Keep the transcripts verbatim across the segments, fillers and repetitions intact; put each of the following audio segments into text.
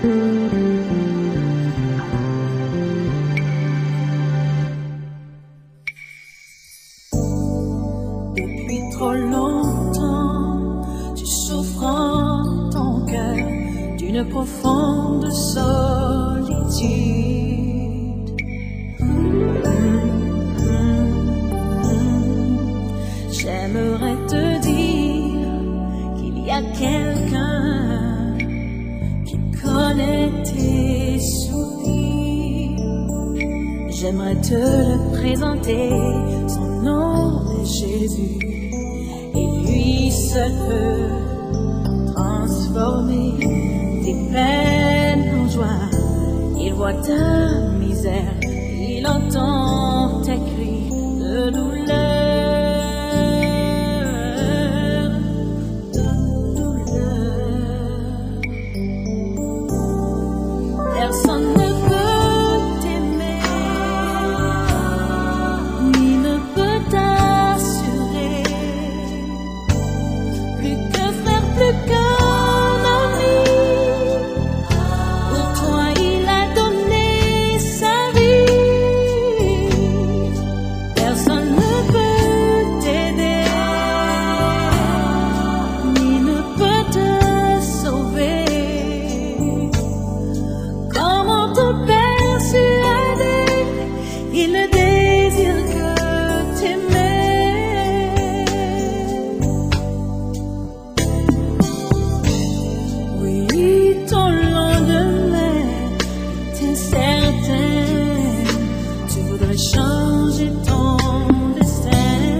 Depuis trop longtemps, tu souffres en ton cœur d'une profonde solitude. J'aimerais te dire qu'il y a quelqu'un qui connaît tes soupirs. J'aimerais te le présenter, son nom est Jésus, et lui seul peut transformer tes peines en joie. Il voit ta misère, il entend tes cris de douleur. Personne ne peut t'aimer, ni ne peut t'assurer, plus qu'un frère, plus qu'un ami. Pour toi il a donné sa vie. Personne ne peut t'aider, ni ne peut te sauver. Comment te persuader? Il ne désire que t'aimer. Oui, ton lendemain est incertain. Tu voudrais changer ton destin.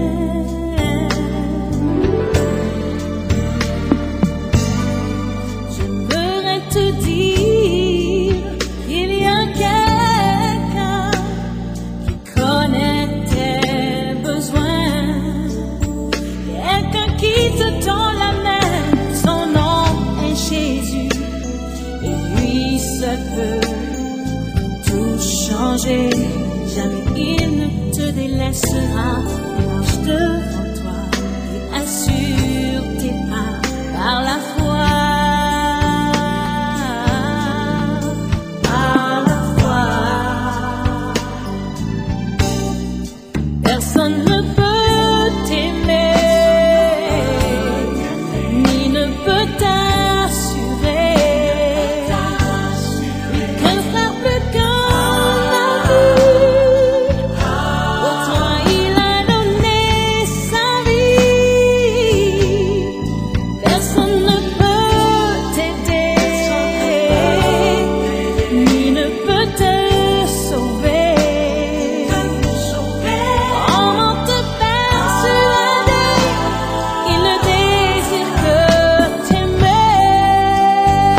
J'aimerais te dire qu'il y a quelqu'un qui connaît tes besoins, quelqu'un qui te tend la main. Son nom est Jésus, et lui seul peut tout changer. Jamais il ne te délaissera. Marche devant toi et assure tes pas par la foi. Par la foi. Personne ne peut t'aimer, ni ne peut t'assurer, plus qu'un frère, plus qu'un ami. Pour toi il a donné sa vie. Personne ne peut t'aider, ni ne peut te sauver. Comment te persuader? Il ne désire que t'aimer.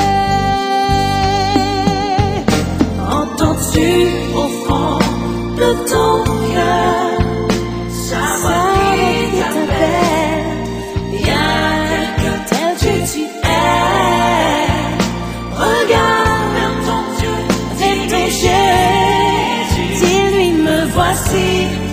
Entends-tu au fond de ton cœur sa voix qui t'appelle? Viens tel que tu es. Regarde vers ton Dieu, vers ton Jésus. Dis-lui, me voici.